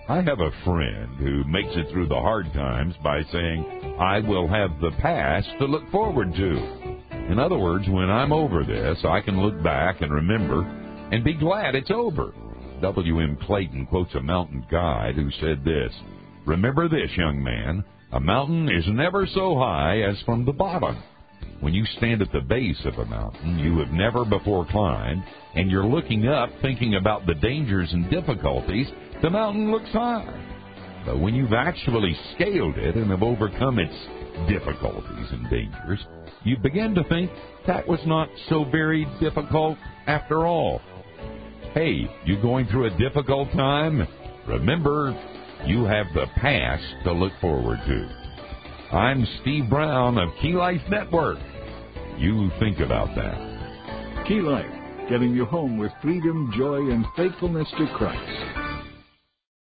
I have a friend who makes it through the hard times by saying, I will have the past to look forward to. In other words, when I'm over this, I can look back and remember and be glad it's over. W.M. Clayton quotes a mountain guide who said this, remember this, young man, a mountain is never so high as from the bottom. When you stand at the base of a mountain you have never before climbed, and you're looking up thinking about the dangers and difficulties, the mountain looks high. But when you've actually scaled it and have overcome its difficulties and dangers, you begin to think that was not so very difficult after all. Hey, you going through a difficult time? Remember, you have the past to look forward to. I'm Steve Brown of Key Life Network. You think about that. Key Life, getting you home with freedom, joy, and faithfulness to Christ.